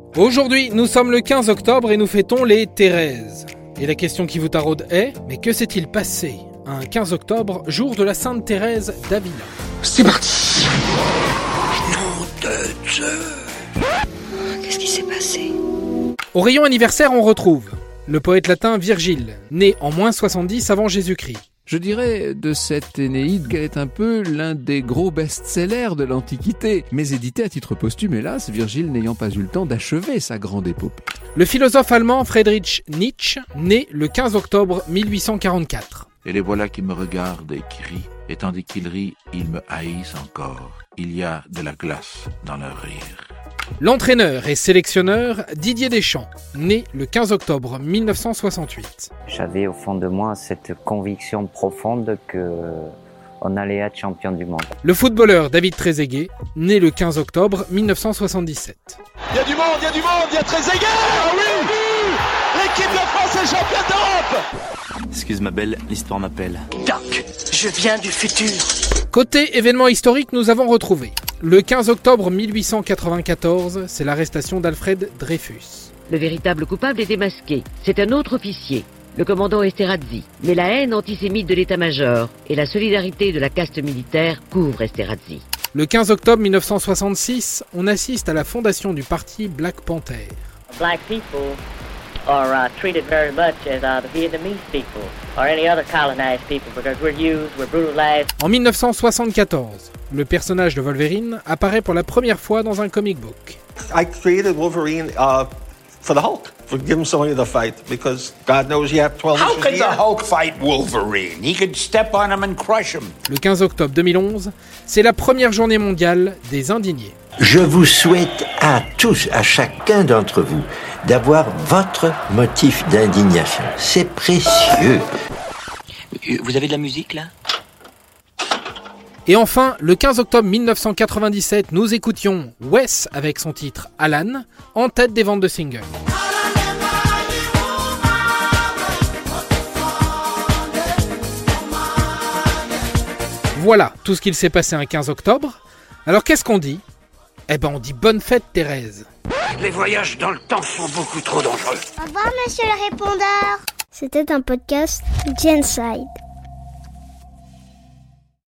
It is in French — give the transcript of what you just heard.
Aujourd'hui, nous sommes le 15 octobre et nous fêtons les Thérèses. Et la question qui vous taraude est, mais que s'est-il passé un 15 octobre, jour de la Sainte Thérèse d'Avila? C'est parti. Nom de Dieu. Qu'est-ce qui s'est passé? Au rayon anniversaire, on retrouve le poète latin Virgile, né en -70 avant Jésus-Christ. Je dirais de cette Énéide qu'elle est un peu l'un des gros best-sellers de l'Antiquité, mais édité à titre posthume, hélas, Virgile n'ayant pas eu le temps d'achever sa grande épopée. Le philosophe allemand Friedrich Nietzsche, né le 15 octobre 1844. Et les voilà qui me regardent et qui rient, et tandis qu'ils rient, ils me haïssent encore. Il y a de la glace dans leur rire. L'entraîneur et sélectionneur Didier Deschamps, né le 15 octobre 1968. J'avais au fond de moi cette conviction profonde qu'on allait être champion du monde. Le footballeur David Trezeguet, né le 15 octobre 1977. Il y a du monde, il y a Trezeguet. Ah oui, l'équipe de France est championne d'Europe. Excuse ma belle, l'histoire m'appelle. Doc, je viens du futur. Côté événement historique, nous avons retrouvé le 15 octobre 1894, c'est l'arrestation d'Alfred Dreyfus. Le véritable coupable est démasqué. C'est un autre officier, le commandant Esterhazy. Mais la haine antisémite de l'état-major et la solidarité de la caste militaire couvrent Esterhazy. Le 15 octobre 1966, on assiste à la fondation du parti Black Panther. Black people are treated very much as the Vietnamese people or any other colonized people because we're used, we're brutalized. En 1974, le personnage de Wolverine apparaît pour la première fois dans un comic book. I created Wolverine for the Hulk, for give him somebody to fight, because God knows you have 12 How inches could in the the air. Hulk fight Wolverine? He could step on him and crush him. Le 15 octobre 2011, c'est la première journée mondiale des indignés. Je vous souhaite à tous, à chacun d'entre vous, d'avoir votre motif d'indignation. C'est précieux. Vous avez de la musique là ? Et enfin, le 15 octobre 1997, nous écoutions Wes avec son titre Alan, en tête des ventes de singles. Voilà tout ce qu'il s'est passé un 15 octobre. Alors qu'est-ce qu'on dit ? Eh ben on dit bonne fête Thérèse. Les voyages dans le temps sont beaucoup trop dangereux. Au revoir, monsieur le répondeur. C'était un podcast Genside.